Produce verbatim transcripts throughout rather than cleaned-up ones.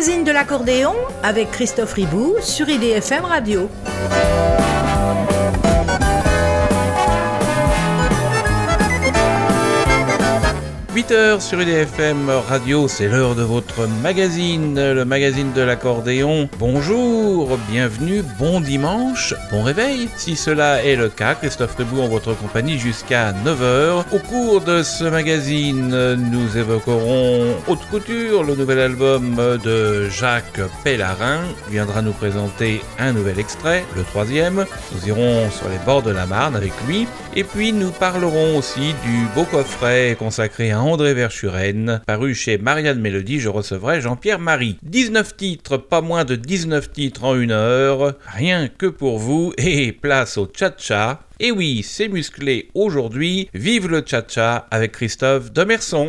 magazine de l'accordéon avec Christophe Ribou sur I D F M Radio. huit heures sur I D F M Radio, c'est l'heure de votre magazine, le magazine de l'accordéon. Bonjour, bienvenue, bon dimanche, bon réveil. Si cela est le cas, Christophe Ribou en votre compagnie jusqu'à neuf heures. Au cours de ce magazine, nous évoquerons Haute Couture, le nouvel album de Jacques Pellarin. Il viendra nous présenter un nouvel extrait, le troisième. Nous irons sur les bords de la Marne avec lui. Et puis nous parlerons aussi du beau coffret consacré à André Verschuren, paru chez Marianne Mélodie. Je recevrai Jean-Pierre Marie. dix-neuf titres, pas moins de dix-neuf titres en une heure, rien que pour vous, et place au tcha-tcha. Et oui, c'est musclé aujourd'hui, vive le tcha-tcha avec Christophe Demerson.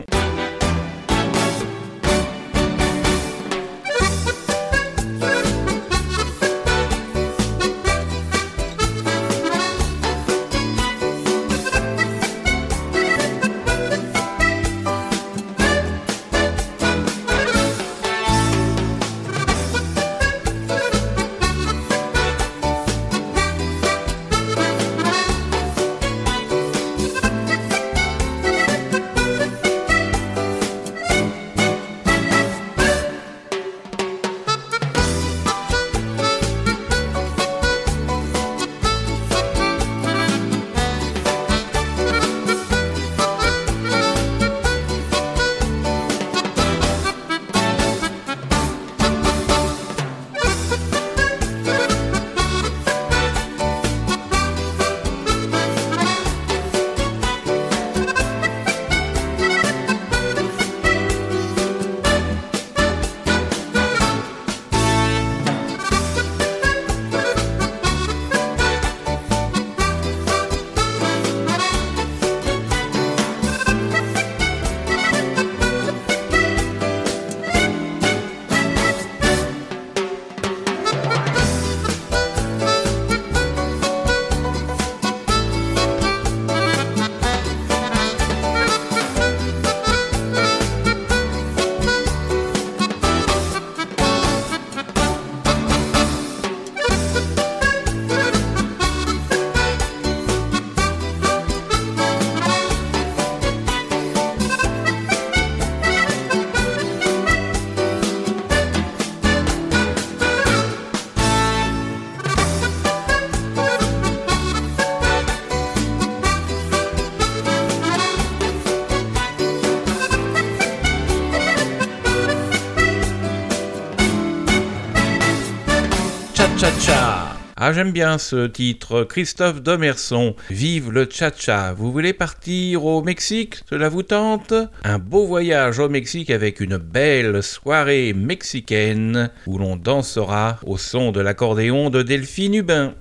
Ah, j'aime bien ce titre, Christophe Demerson, vive le tcha-tcha. Vous voulez partir au Mexique? Cela vous tente? Un beau voyage au Mexique avec une belle soirée mexicaine où l'on dansera au son de l'accordéon de Delphine Hubin.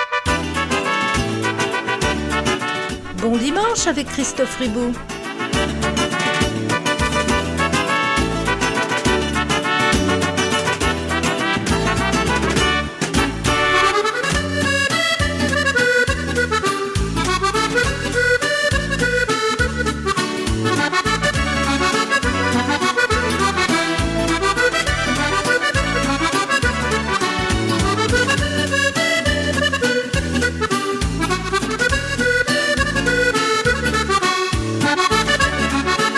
Bon dimanche avec Christophe Ribou. Thank you.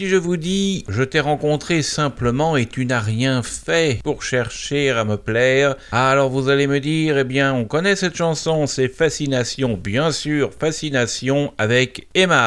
si je vous dis « Je t'ai rencontré simplement et tu n'as rien fait pour chercher à me plaire », alors vous allez me dire « Eh bien, on connaît cette chanson, c'est Fascination, bien sûr, Fascination avec Aimable ».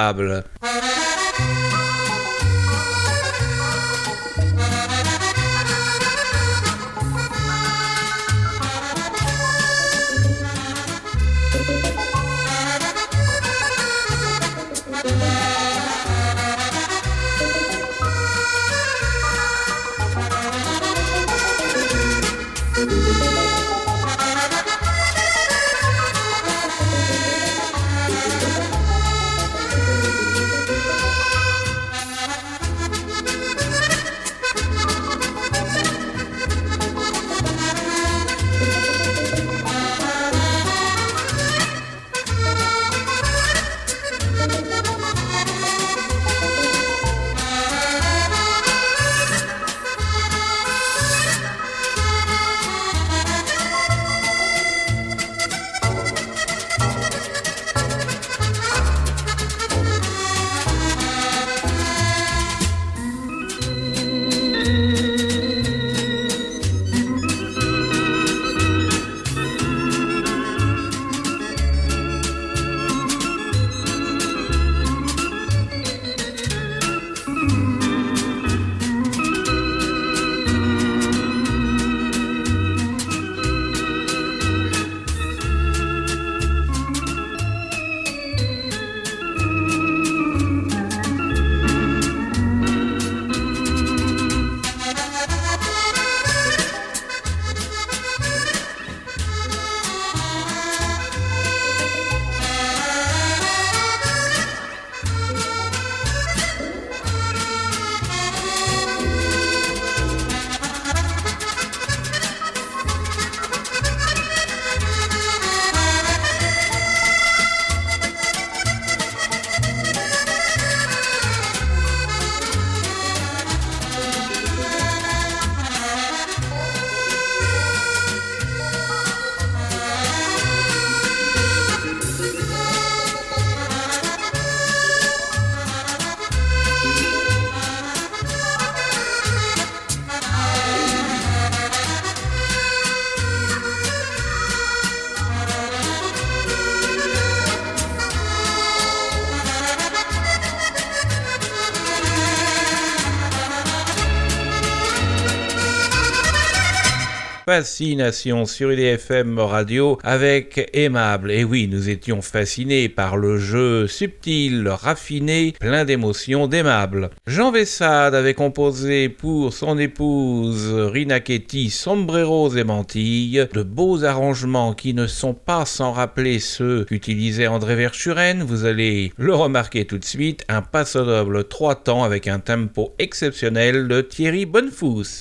Fascination sur I D F M Radio avec Aimable. Et oui, nous étions fascinés par le jeu subtil, raffiné, plein d'émotions d'Aimable. Jean Vessade avait composé pour son épouse Rina Ketty Sombreros et Mantilles de beaux arrangements qui ne sont pas sans rappeler ceux qu'utilisait André Verschuren. Vous allez le remarquer tout de suite, un passo doble trois temps avec un tempo exceptionnel de Thierry Bonnefous.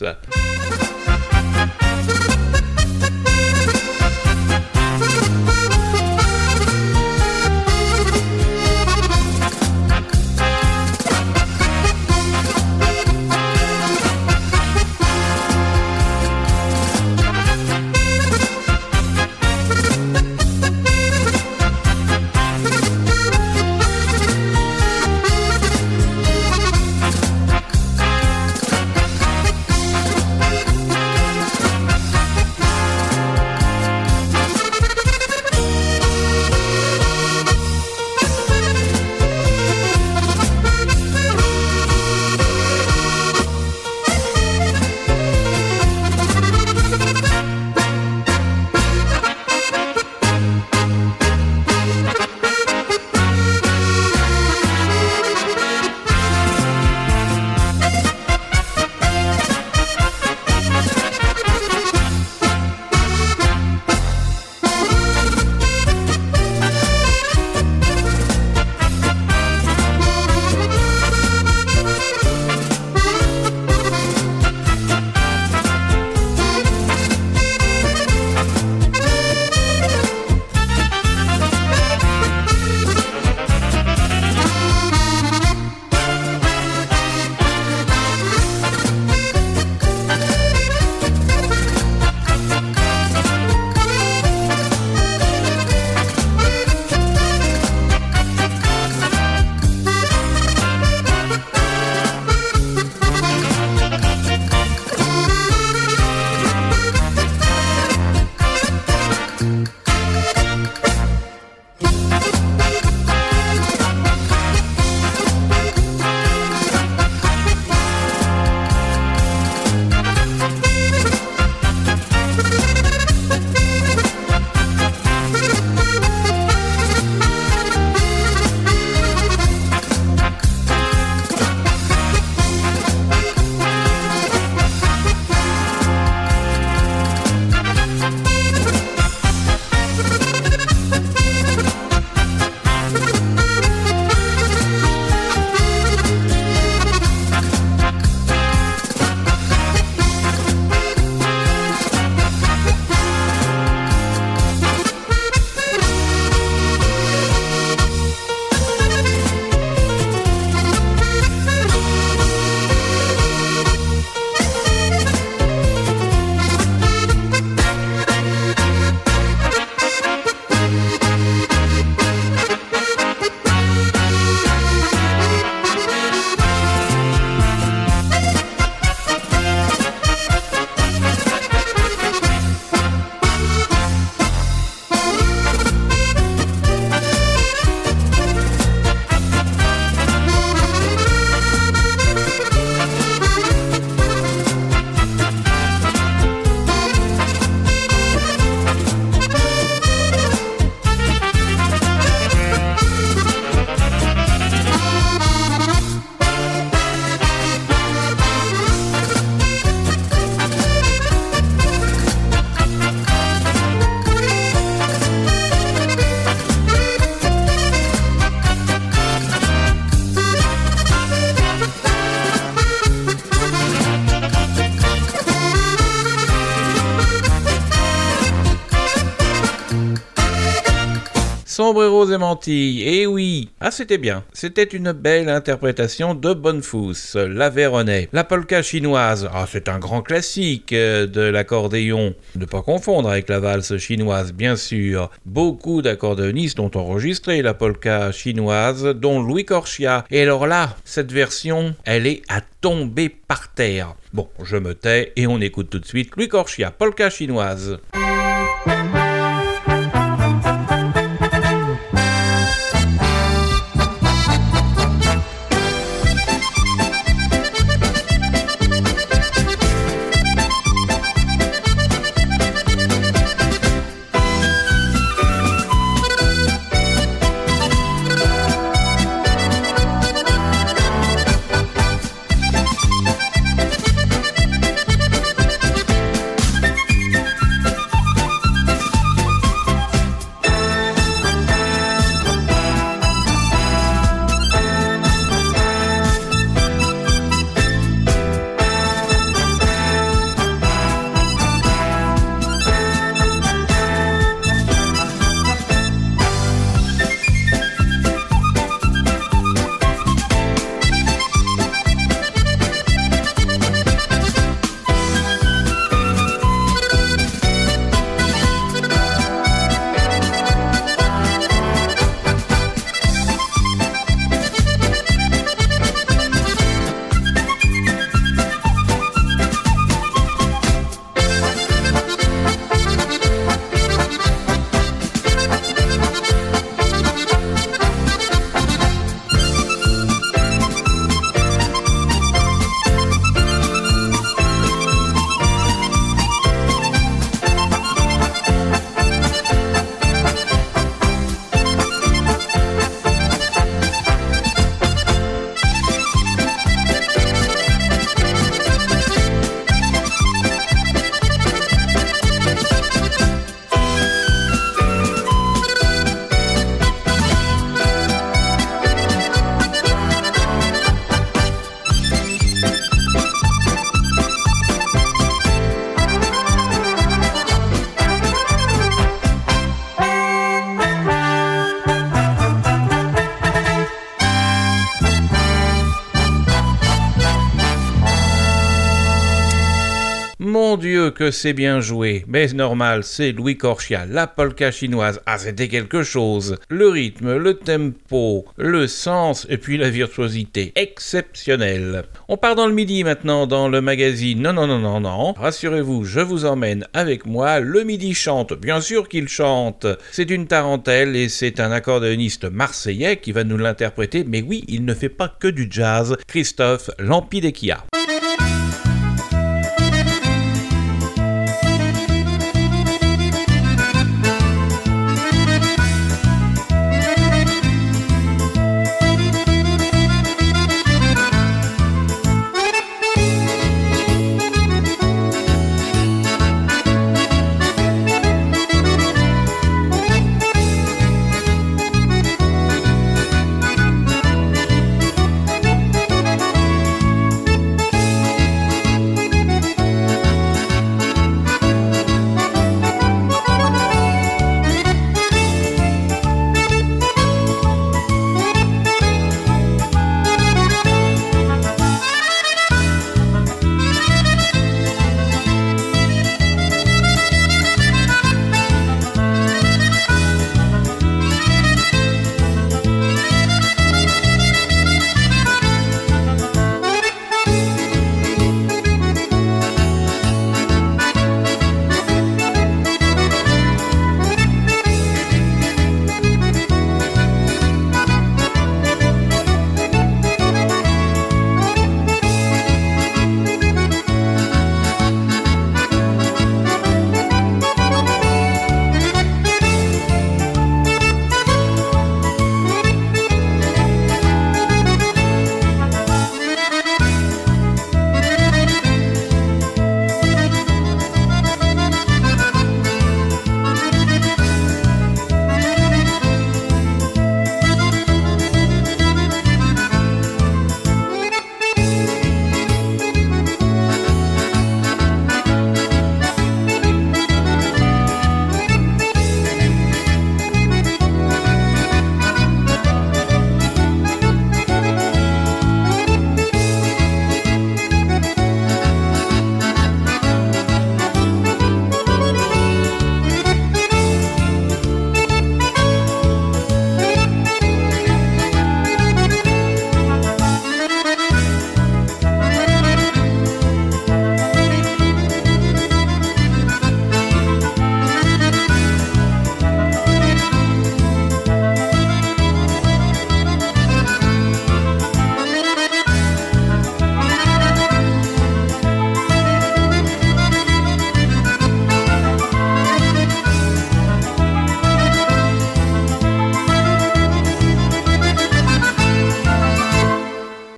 et Mentilles, eh oui. Ah, c'était bien. C'était une belle interprétation de Bonfous, l'Aveyronais. La polka chinoise, ah, c'est un grand classique euh, de l'accordéon. Ne pas confondre avec la valse chinoise, bien sûr. Beaucoup d'accordéonistes ont enregistré la polka chinoise, dont Louis Corchia. Et alors là, cette version, elle est à tomber par terre. Bon, je me tais et on écoute tout de suite Louis Corchia, polka chinoise. Mon Dieu, que c'est bien joué. Mais normal, c'est Louis Corchia, la polka chinoise. Ah, c'était quelque chose. Le rythme, le tempo, le sens et puis la virtuosité. Exceptionnelle. On part dans le midi maintenant, dans le magazine. Non, non, non, non, non. Rassurez-vous, je vous emmène avec moi. Le midi chante. Bien sûr qu'il chante. C'est une tarentelle et c'est un accordéoniste marseillais qui va nous l'interpréter. Mais oui, il ne fait pas que du jazz. Christophe Lampidekia.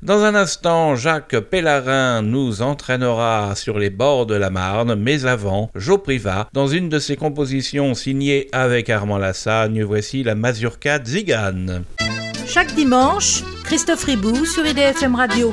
Dans un instant, Jacques Pellarin nous entraînera sur les bords de la Marne, mais avant, Jo Privat, dans une de ses compositions signées avec Armand Lassagne, voici la Mazurka Tzigane. Chaque dimanche, Christophe Ribou sur I D F M Radio.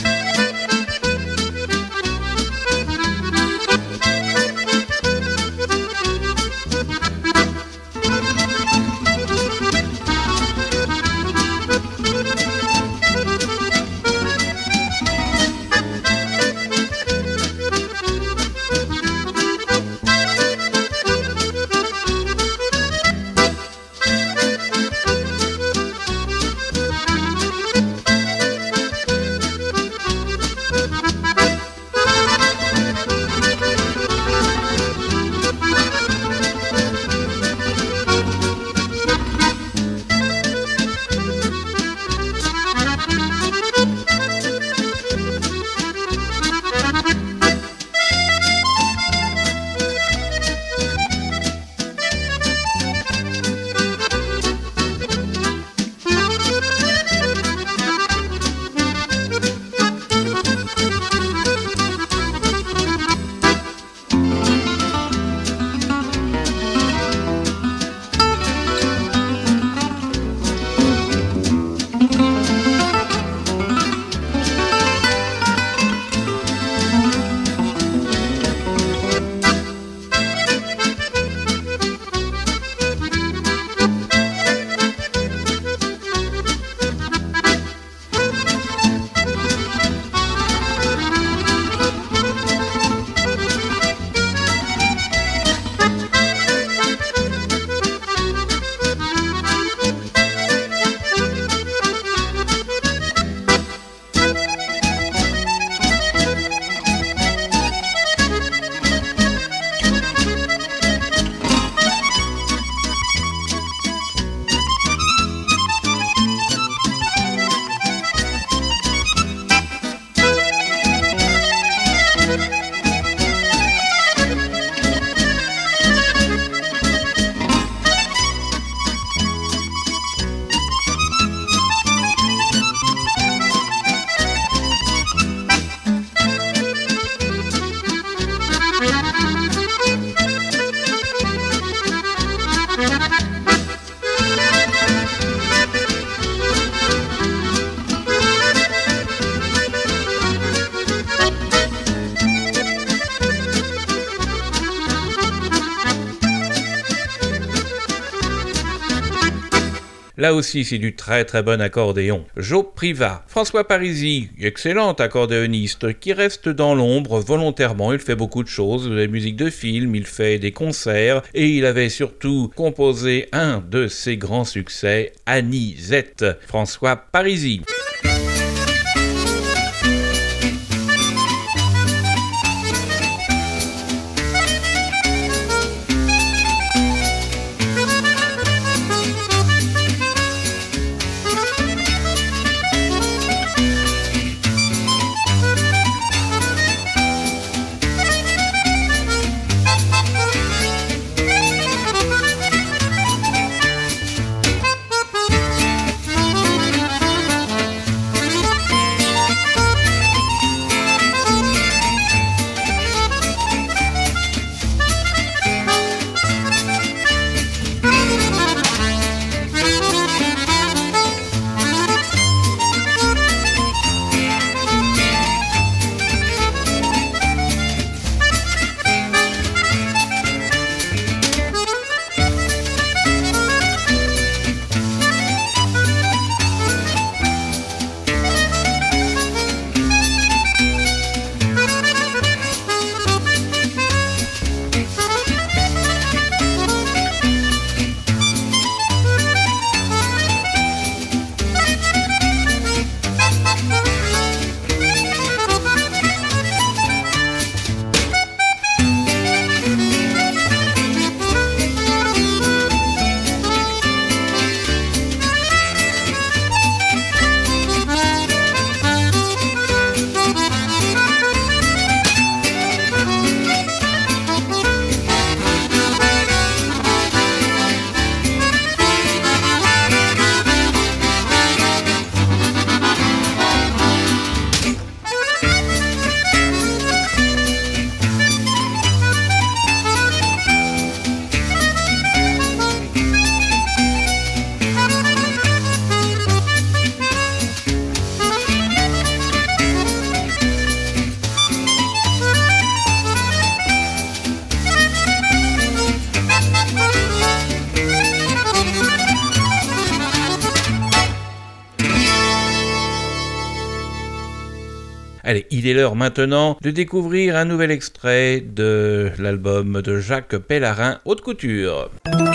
Là aussi, c'est du très très bon accordéon. Jo Privat, François Parisi, excellent accordéoniste, qui reste dans l'ombre volontairement. Il fait beaucoup de choses, de la musique de film, il fait des concerts, et il avait surtout composé un de ses grands succès, Anisette. François Parisi. Allez, il est l'heure maintenant de découvrir un nouvel extrait de l'album de Jacques Pellarin, Haute Couture.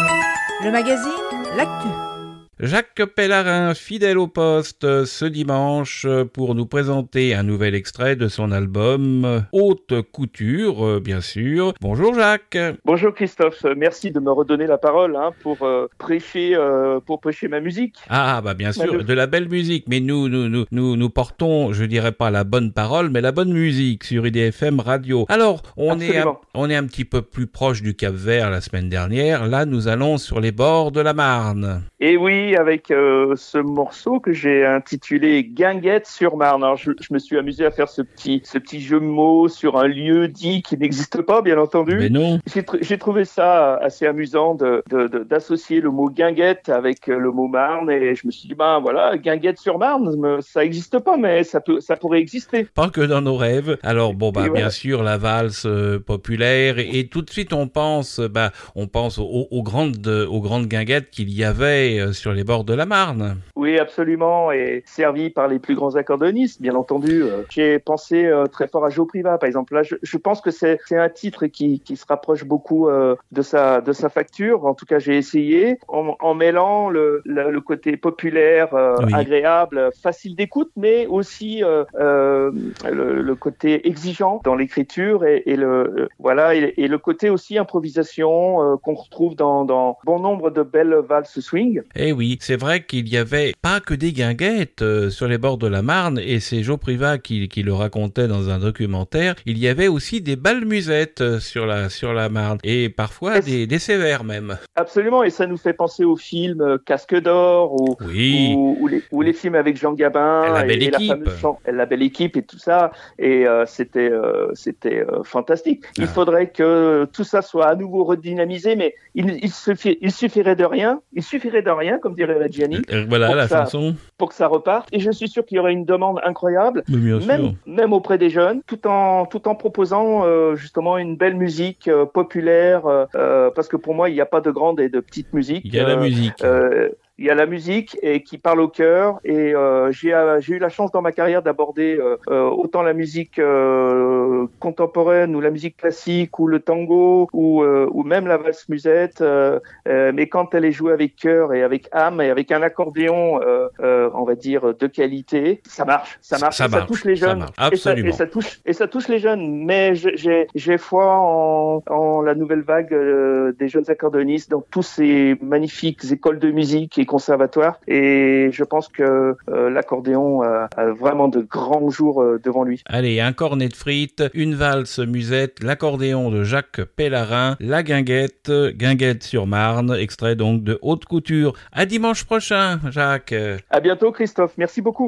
Le magazine, l'actu. Jacques Pellarin, fidèle au poste, ce dimanche pour nous présenter un nouvel extrait de son album Haute Couture, bien sûr. Bonjour Jacques. Bonjour Christophe, merci de me redonner la parole hein, pour euh, prêcher euh, pour prêcher ma musique. Ah bah bien sûr, de la belle musique, mais nous nous nous nous nous portons, je dirais pas la bonne parole, mais la bonne musique sur I D F M Radio. Alors, on est un, on est un petit peu plus proche du Cap-Vert la semaine dernière. Là, nous allons sur les bords de la Marne. Et oui, avec euh, ce morceau que j'ai intitulé Guinguette sur Marne. Alors, je, je me suis amusé à faire ce petit, ce petit jeu de mots sur un lieu dit qui n'existe pas, bien entendu. Mais non. J'ai, tr- j'ai trouvé ça assez amusant de, de, de, d'associer le mot Guinguette avec le mot Marne. Et je me suis dit, ben voilà, Guinguette sur Marne, ça n'existe pas, mais ça, peut, ça pourrait exister. Pas que dans nos rêves. Alors, bon, bah, et bien voilà. sûr, la valse euh, populaire. Et, et tout de suite, on pense, bah, on pense aux, aux, grandes, aux grandes guinguettes qu'il y avait euh, sur les bords de la Marne. Oui, absolument, et servi par les plus grands accordéonistes, bien entendu. Euh, j'ai pensé euh, très fort à Joe Privat, par exemple. Là, je, je pense que c'est, c'est un titre qui, qui se rapproche beaucoup euh, de sa de sa facture. En tout cas, j'ai essayé en, en mêlant le, le, le côté populaire, euh, Oui. agréable, facile d'écoute, mais aussi euh, euh, le, le côté exigeant dans l'écriture et, et le euh, voilà et, et le côté aussi improvisation euh, qu'on retrouve dans dans bon nombre de belles valses swing. Eh oui, c'est vrai qu'il y avait pas que des guinguettes euh, sur les bords de la Marne, et c'est Joe Privat qui, qui le racontait dans un documentaire. Il y avait aussi des balmusettes euh, sur la sur la Marne, et parfois des, des sévères même. Absolument, et ça nous fait penser aux films euh, Casque d'Or ou, Oui. ou, ou, les, ou les films avec Jean Gabin La Belle et, et la Équipe. fameuse chan- La Belle Équipe et tout ça, et euh, c'était euh, c'était euh, fantastique. Il Ah. faudrait que tout ça soit à nouveau redynamisé, mais il, il, suffi- il suffirait de rien, il suffirait de rien, comme dirait Reggiani, Euh, Voilà pour la que ça- chanson. pour que ça reparte. Et je suis sûr qu'il y aurait une demande incroyable. Mais bien sûr. Même, même auprès des jeunes, tout en tout en proposant euh, justement une belle musique euh, populaire, euh, euh, parce que pour moi il n'y a pas de grande et de petite musique. Il y a la Euh, musique. euh, il y a la musique et qui parle au cœur, et euh, j'ai euh, j'ai eu la chance dans ma carrière d'aborder euh, euh, autant la musique euh, contemporaine ou la musique classique ou le tango ou euh, ou même la valse musette, euh, euh, mais quand elle est jouée avec cœur et avec âme et avec un accordéon euh, euh, on va dire de qualité, ça marche, ça marche, Ça et ça marche, touche les ça jeunes, marche, et ça, absolument. et ça touche et ça touche les jeunes. Mais je- j'ai j'ai foi en, en la nouvelle vague euh, des jeunes accordéonistes dans tous ces magnifiques écoles de musique et conservatoires, et je pense que euh, l'accordéon a, a vraiment de grands jours euh, devant lui. Allez, un cornet de frites, une valse musette, l'accordéon de Jacques Pellarin, la guinguette, Guinguette sur Marne, extrait donc de Haute Couture. À dimanche prochain, Jacques. À bientôt Christophe, merci beaucoup.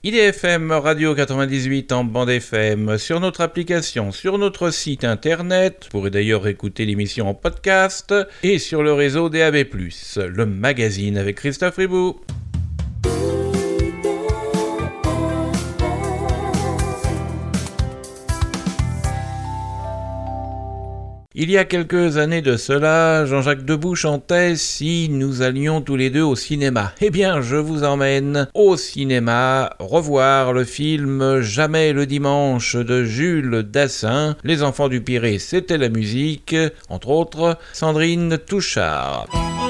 I D F M Radio quatre-vingt-dix-huit en bande F M, sur notre application, sur notre site internet, vous pourrez d'ailleurs écouter l'émission en podcast, et sur le réseau D A B plus, le magazine avec Christophe Ribou. Il y a quelques années de cela, Jean-Jacques Debout chantait « Si nous allions tous les deux au cinéma ». Eh bien, je vous emmène au cinéma revoir le film « Jamais le dimanche » de Jules Dassin. Les enfants du Pirée, c'était la musique, entre autres Sandrine Touchard.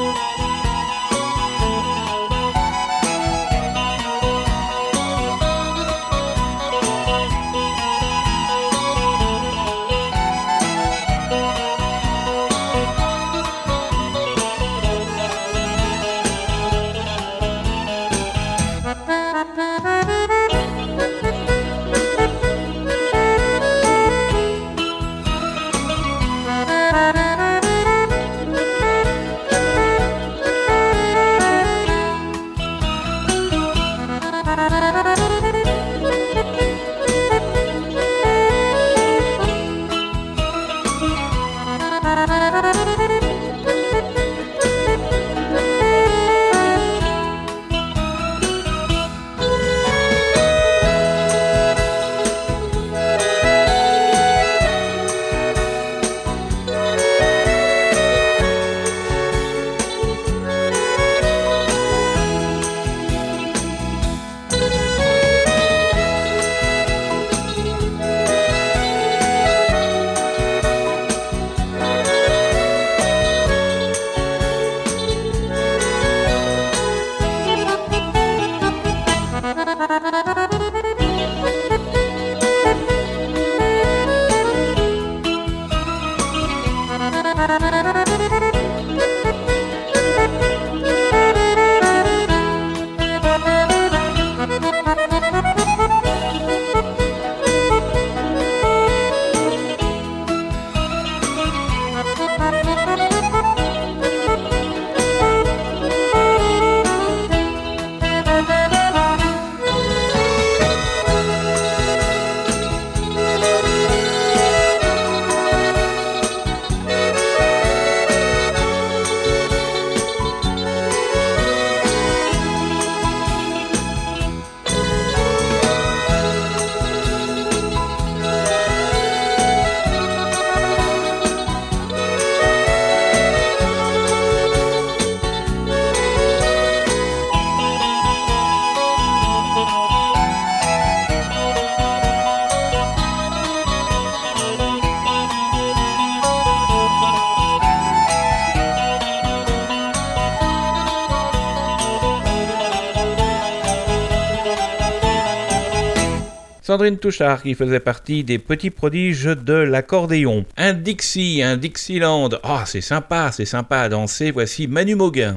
Sandrine Touchard qui faisait partie des petits prodiges de l'accordéon. Un Dixie, un Dixieland. Ah, oh, c'est sympa, c'est sympa à danser. Voici Manu Mauguin.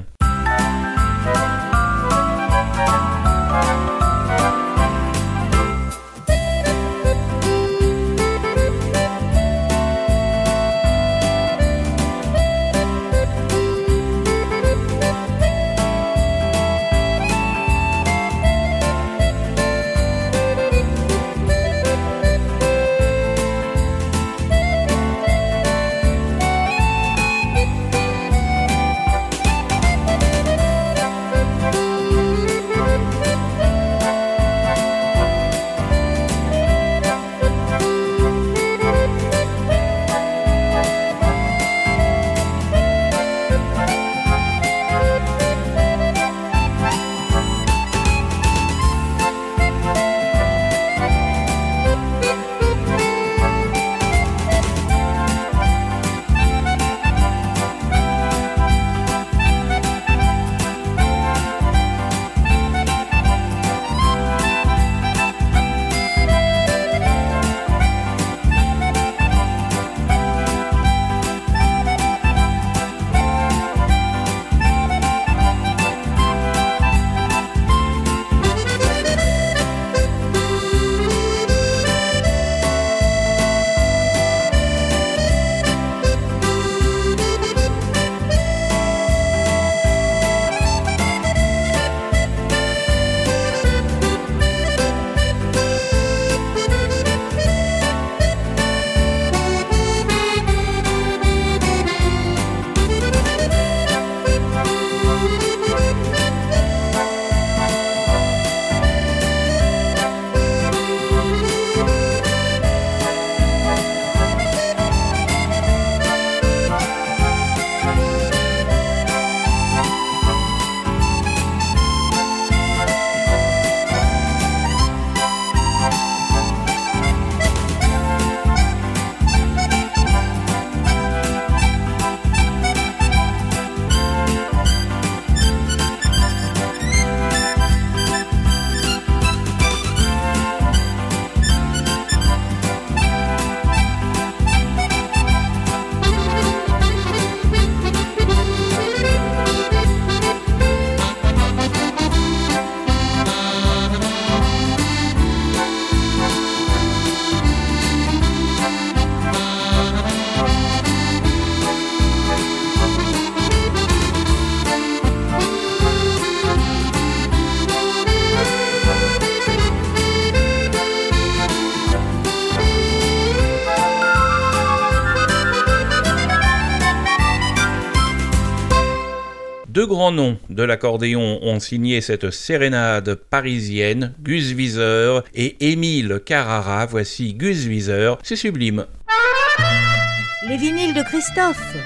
Deux grands noms de l'accordéon ont signé cette sérénade parisienne, Gus Viseur et Émile Carrara. Voici Gus Viseur, c'est sublime. Les vinyles de Christophe.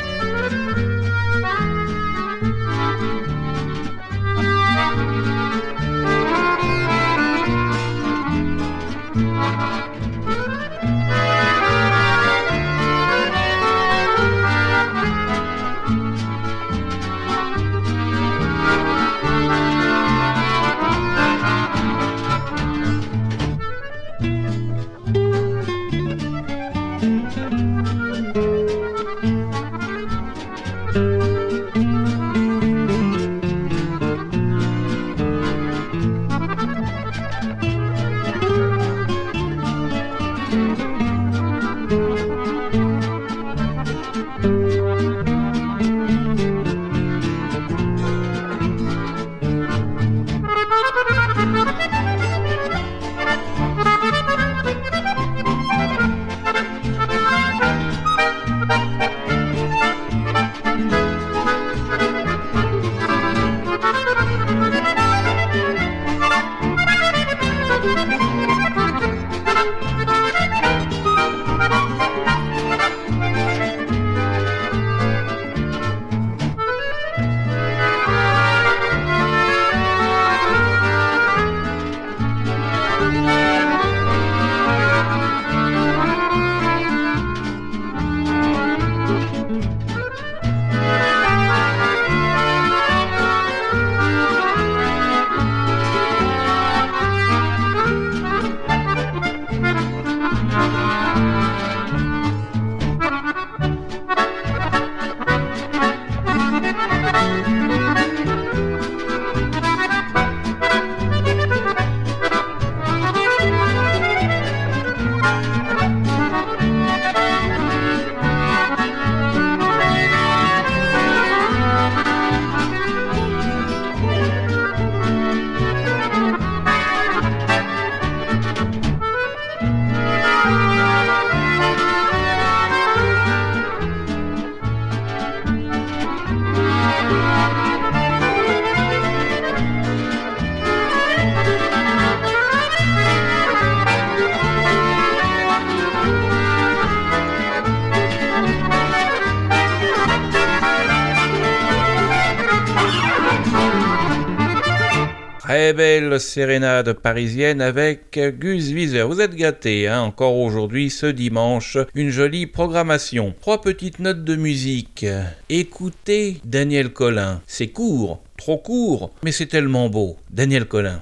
Très belle sérénade parisienne avec Gus Viseur. Vous êtes gâtés, hein, encore aujourd'hui, ce dimanche, une jolie programmation. Trois petites notes de musique. Écoutez Daniel Colin. C'est court, trop court, mais c'est tellement beau. Daniel Colin.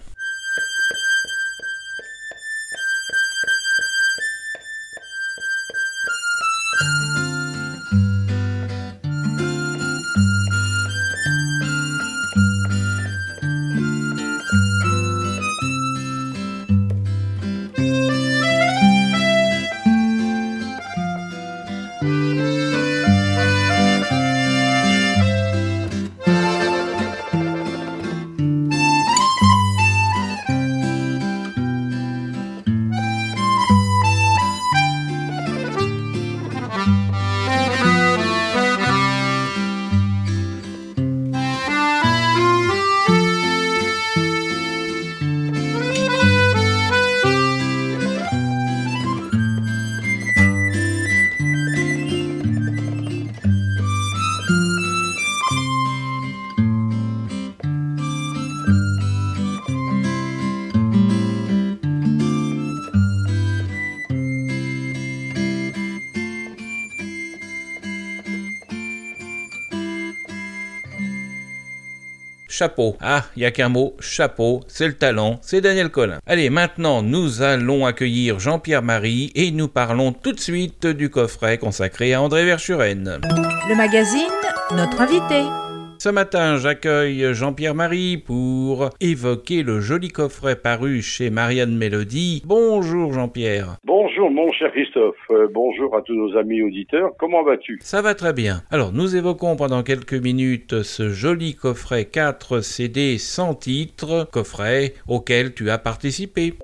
Chapeau. Ah, il n'y a qu'un mot, chapeau, c'est le talent, c'est Daniel Colin. Allez, maintenant, nous allons accueillir Jean-Pierre Marie et nous parlons tout de suite du coffret consacré à André Verschuren. Le magazine, notre invité. Ce matin, j'accueille Jean-Pierre Marie pour évoquer le joli coffret paru chez Marianne Mélodie. Bonjour Jean-Pierre. Bonjour mon cher Christophe, euh, bonjour à tous nos amis auditeurs, comment vas-tu ? Ça va très bien. Alors nous évoquons pendant quelques minutes ce joli coffret quatre C D sans titre, coffret auquel tu as participé. On,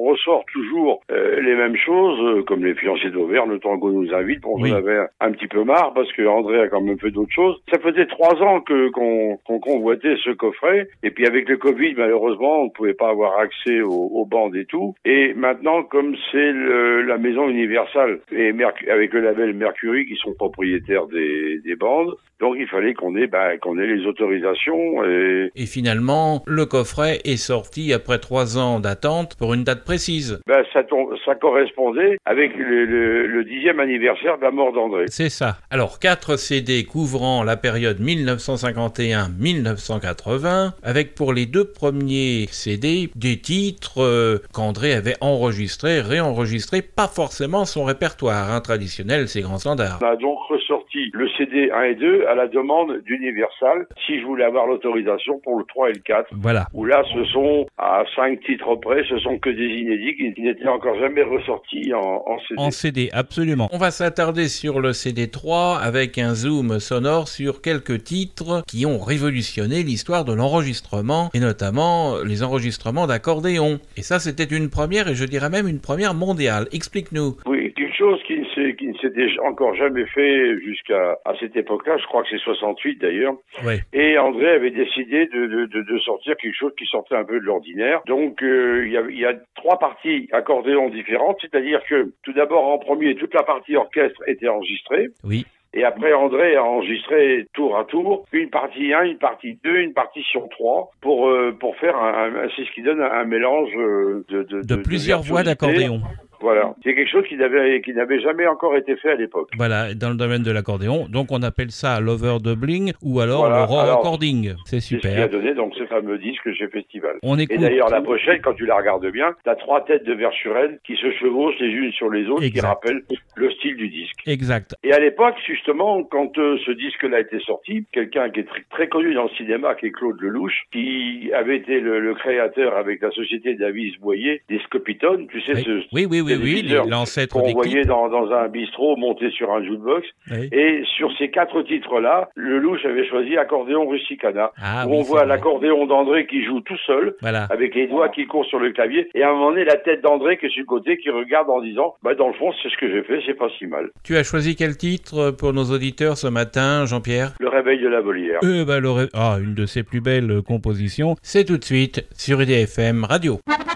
on ressort toujours euh, les mêmes choses, euh, comme les fiancés d'Auvergne, le tango nous invite. Bon, Oui. j'en avais un, un petit peu marre parce que André a quand même fait d'autres choses. Ça faisait trois ans que qu'on, qu'on convoitait ce coffret, et puis avec le Covid, malheureusement, on ne pouvait pas avoir accès aux, aux bandes et tout. Et maintenant, comme c'est le, la maison Universal et Merc- avec le label Mercury qui sont propriétaires des, des bandes, donc il fallait qu'on ait, bah, qu'on ait les autorisations. Et, Et finalement, le coffret est sorti après trois ans d'attente pour une date précise. bah, ça, tom- ça correspondait avec le, le, le dixième anniversaire de la mort d'André. C'est ça. Alors, quatre C D couvrant la période dix-neuf cent cinquante et un à dix-neuf cent quatre-vingts, avec pour les deux premiers C D des titres euh, qu'André avait enregistrés, réenregistrés, pas forcément son répertoire hein, traditionnel, ses grands standards. On a donc ressorti le C D un et deux à la demande d'Universal, si je voulais avoir l'autorisation pour le trois et le quatre. Voilà. Où là, ce sont, à cinq titres près, ce sont que des inédits qui, qui n'étaient encore jamais ressortis en, en C D. En C D, absolument. On va s'attarder sur le C D trois avec un zoom sonore sur quelques titres qui ont révolutionné l'histoire de l'enregistrement et notamment les enregistrements d'accordéon. Et ça, c'était une première et je dirais même une première mondiale. Explique-nous. Oui, quelque chose qui ne s'est, qui ne s'était encore jamais fait jusqu'à à cette époque-là, je crois que c'est soixante-huit d'ailleurs. Ouais. Et André avait décidé de, de, de, de sortir quelque chose qui sortait un peu de l'ordinaire. Donc euh, il y a, il y a trois parties accordéon différentes, c'est-à-dire que tout d'abord en premier, toute la partie orchestre était enregistrée. Oui. Et après, André a enregistré tour à tour une partie un, une partie deux, une partition trois pour euh, pour faire un, un c'est ce qui donne un, un mélange euh, de de, De, de plusieurs de voix virtuosité. d'accordéon. Voilà, c'est quelque chose qui n'avait qui n'avait jamais encore été fait à l'époque. Voilà, dans le domaine de l'accordéon. Donc on appelle ça l'overdubbling ou alors Voilà, le raw alors, recording. C'est C'est ce qui a super. donné donc ce fameux disque chez Festival. On Et écoute. d'ailleurs, la pochette, quand tu la regardes bien, t'as trois têtes de Verschuren qui se chevauchent les unes sur les autres, Exact. qui rappellent le style du disque. Exact. Et à l'époque, justement, quand euh, ce disque-là a été sorti, quelqu'un qui est très, très connu dans le cinéma, qui est Claude Lelouch, qui avait été le, le créateur avec la société Davis Boyer des Scopitones, tu sais, Oui, ce oui, oui, oui, oui, téléviseur l'ancêtre qu'on des voyait clips. dans, dans un bistrot monté sur un jukebox. Oui. Et sur ces quatre titres-là, Lelouch avait choisi Accordéon Rusticana, Ah, où oui, on c'est voit vrai. l'accordéon d'André qui joue tout seul, Voilà. avec les doigts qui courent sur le clavier, et à un moment donné, la tête d'André qui est sur le côté, qui regarde en disant, bah, dans le fond, c'est ce que j'ai fait, c'est pas si mal. Tu as choisi quel titre pour nos auditeurs ce matin, Jean-Pierre? Le réveil de la volière. Euh, bah, le ré- Ah, une de ses plus belles compositions. C'est tout de suite sur I D F M Radio.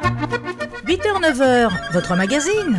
huit heures neuf heures, votre magazine.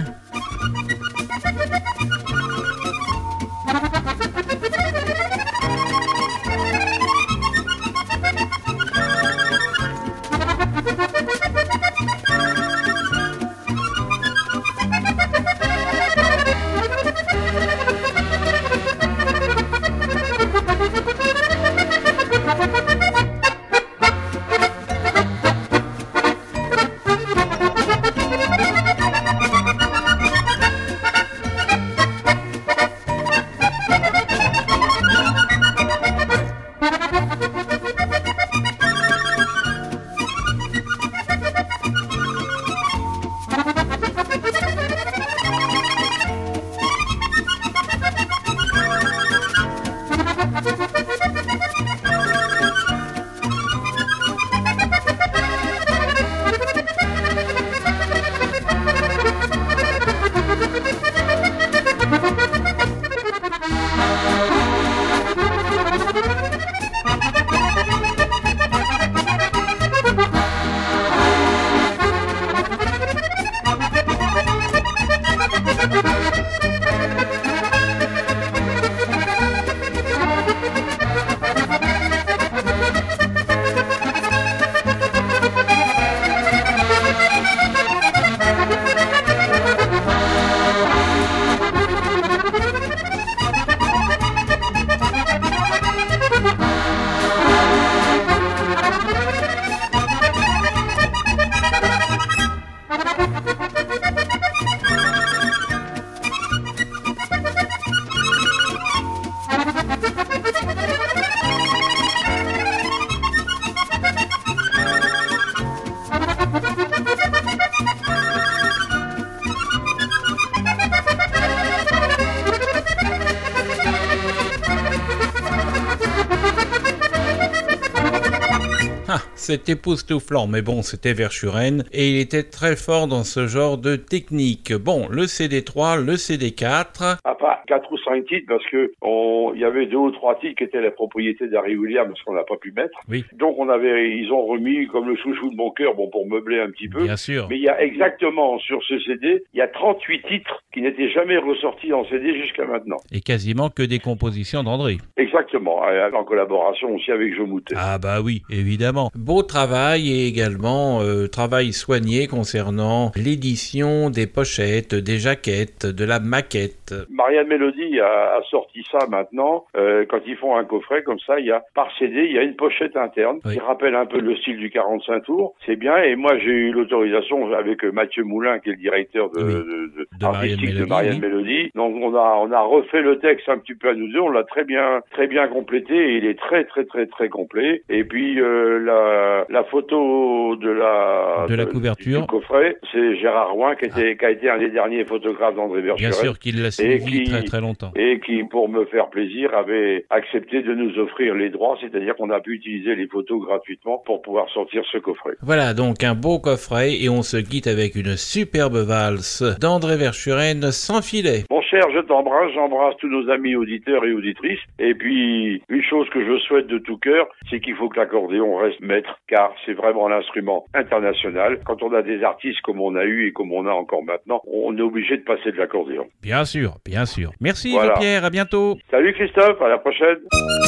C'est époustouflant, mais bon, c'était Verschuren et il était très fort dans ce genre de technique. Bon, le C D trois, le C D quatre... Enfin, quatre ou cinq titres, parce que on, il y avait deux ou trois titres qui étaient la propriété d'Harry Williams qu'on n'a pas pu mettre. Oui. Donc on avait, ils ont remis comme le chouchou de mon cœur, bon, pour meubler un petit peu. Bien sûr. Mais il y a exactement, sur ce C D, il y a trente-huit titres qui n'étaient jamais ressortis en C D jusqu'à maintenant. Et quasiment que des compositions d'André. Exactement, en collaboration aussi avec Joe Moutet. Ah bah oui, évidemment. Beau travail et également euh, travail soigné concernant l'édition des pochettes, des jaquettes, de la maquette. Marianne Mélodie a, a sorti ça maintenant. Euh, quand ils font un coffret comme ça, il y a par C D, il y a une pochette interne oui. qui rappelle un peu le style du quarante-cinq tours. C'est bien. Et moi, j'ai eu l'autorisation avec Mathieu Moulin, qui est le directeur de, oui. de, de, de artistique Marianne de Marianne oui. Mélodie. Donc on a on a refait le texte un petit peu à nous deux. On l'a très bien très bien complété. Et il est très très très très complet. Et puis euh, la la photo de la de la de, couverture du, du coffret, c'est Gérard Rouen qui était ah. qui a été un des derniers photographes d'André Verschuren. Bien sûr qu'il l'a suivi qui, très très longtemps. Et qui, pour me faire plaisir, avait accepté de nous offrir les droits, c'est-à-dire qu'on a pu utiliser les photos gratuitement pour pouvoir sortir ce coffret. Voilà donc un beau coffret et on se quitte avec une superbe valse d'André Verschuren sans filet. Mon cher, je t'embrasse, j'embrasse tous nos amis auditeurs et auditrices. Et puis, une chose que je souhaite de tout cœur, c'est qu'il faut que l'accordéon reste maître, car c'est vraiment l'instrument international. Quand on a des artistes comme on a eu et comme on a encore maintenant, on est obligé de passer de l'accordéon. Bien sûr, bien sûr. Merci voilà. Jean-Pierre, à bientôt. Salut Christophe, à la prochaine.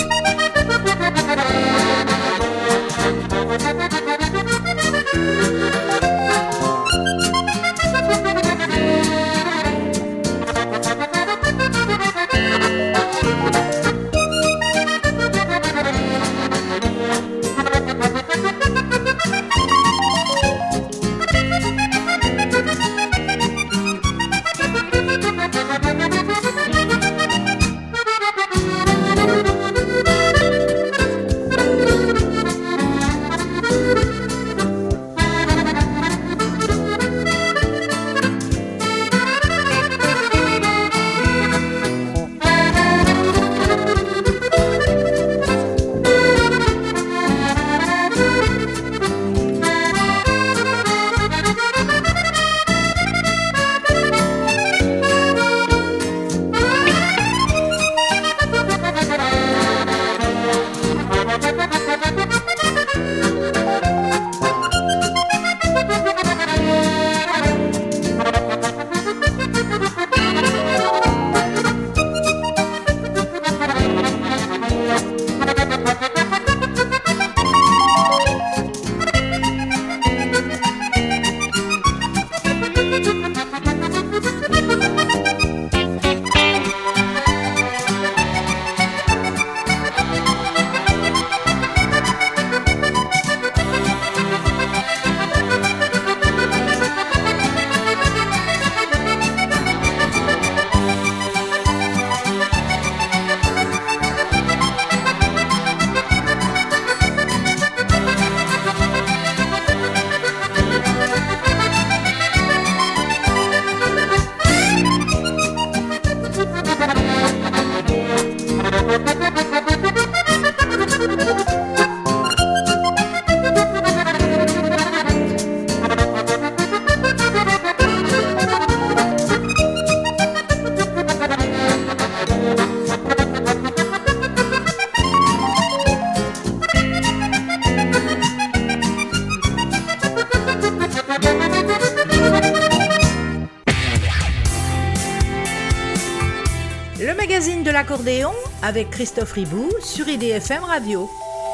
magazine de l'accordéon avec Christophe Ribou sur I D F M Radio.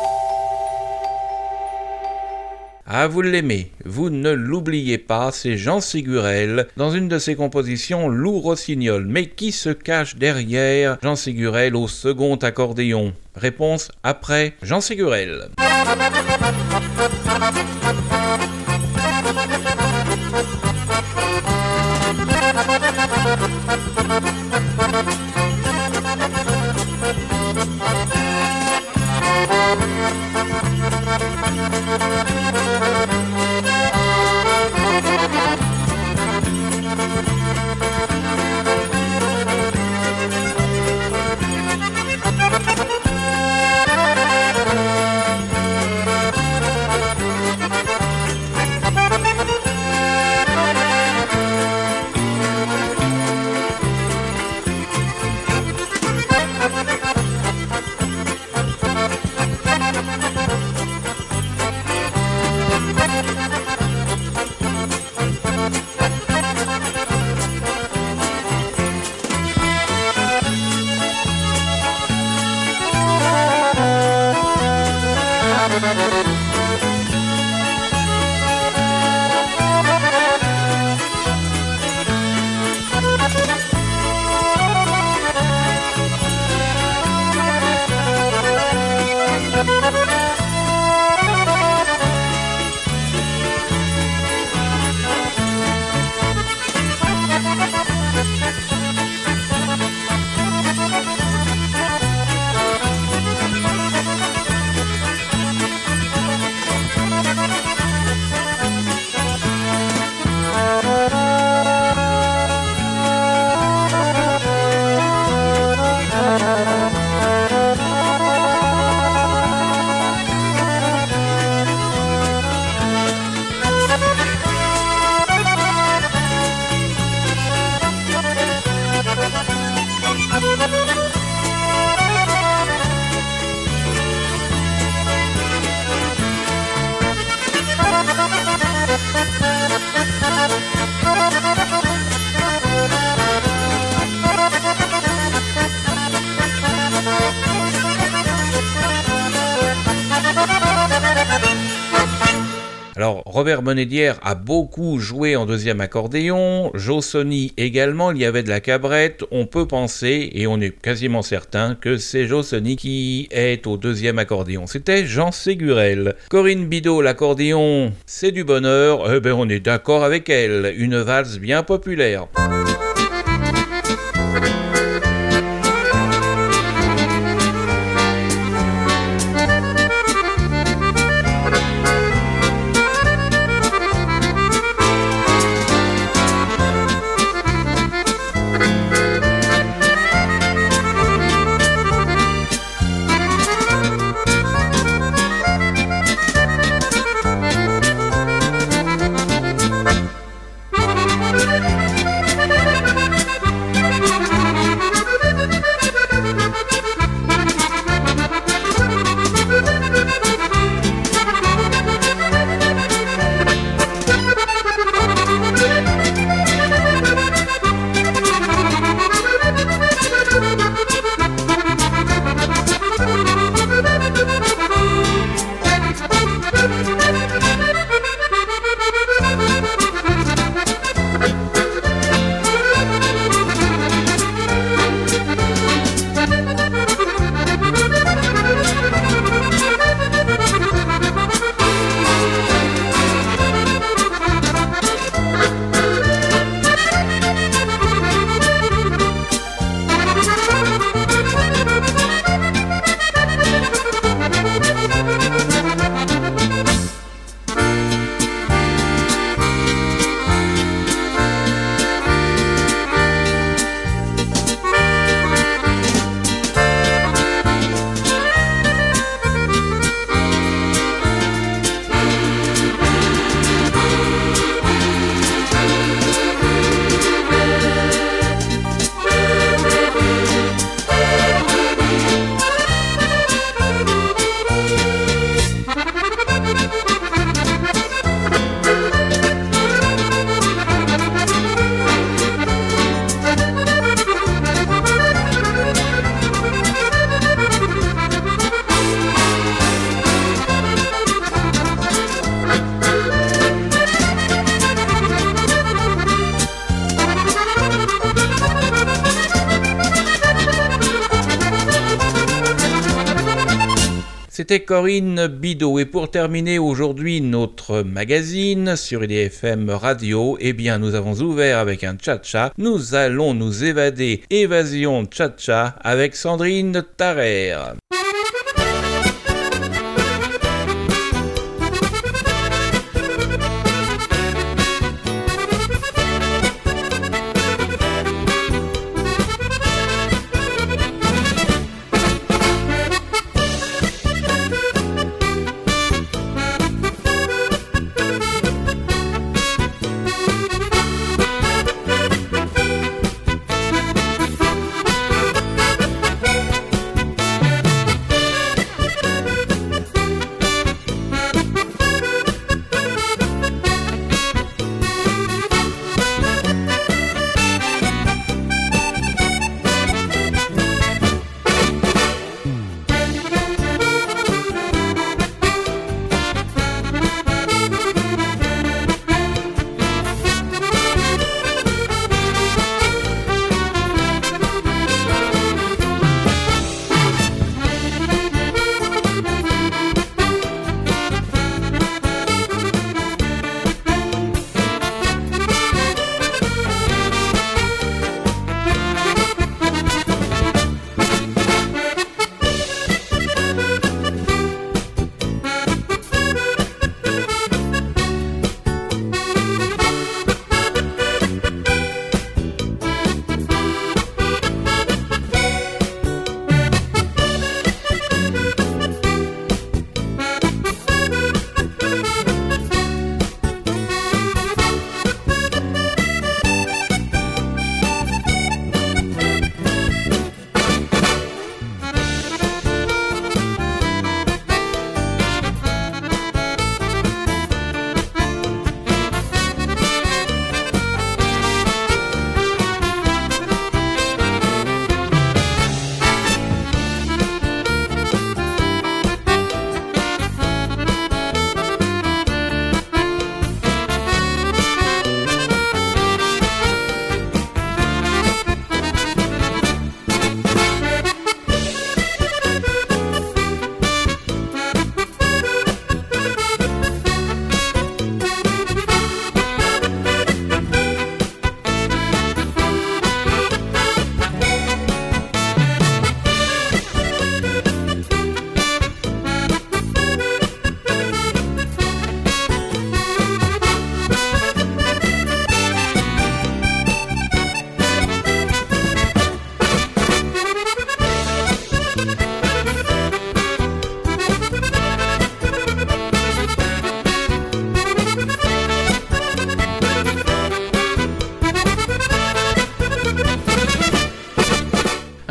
Ah, vous l'aimez, vous ne l'oubliez pas, c'est Jean Ségurel, dans une de ses compositions, Lou Rossignol. Mais qui se cache derrière Jean Ségurel au second accordéon? Réponse après Jean Ségurel. Alors, Robert Bonnédière a beaucoup joué en deuxième accordéon, Joe Sonny également, il y avait de la cabrette, on peut penser, et on est quasiment certain, que c'est Joe Sonny qui est au deuxième accordéon. C'était Jean Ségurel. Corinne Bidot, l'accordéon, c'est du bonheur, eh ben on est d'accord avec elle, une valse bien populaire. C'était Corinne Bidot. Et pour terminer aujourd'hui notre magazine sur I D F M Radio, eh bien nous avons ouvert avec un tcha-tcha. Nous allons nous évader. Évasion tcha-tcha avec Sandrine Tarrer.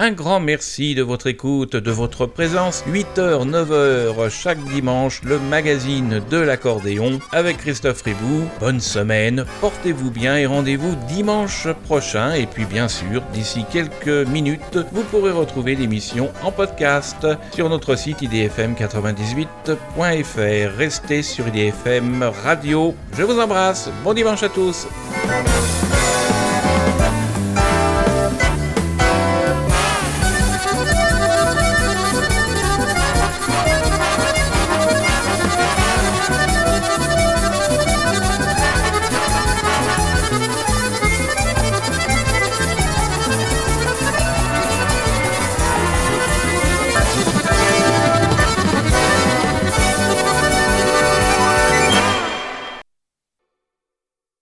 Un grand merci de votre écoute, de votre présence. huit heures, neuf heures, chaque dimanche, le magazine de l'accordéon avec Christophe Ribou. Bonne semaine, portez-vous bien et rendez-vous dimanche prochain. Et puis bien sûr, d'ici quelques minutes, vous pourrez retrouver l'émission en podcast sur notre site i d f m quatre-vingt-dix-huit point f r. Restez sur I D F M Radio. Je vous embrasse. Bon dimanche à tous.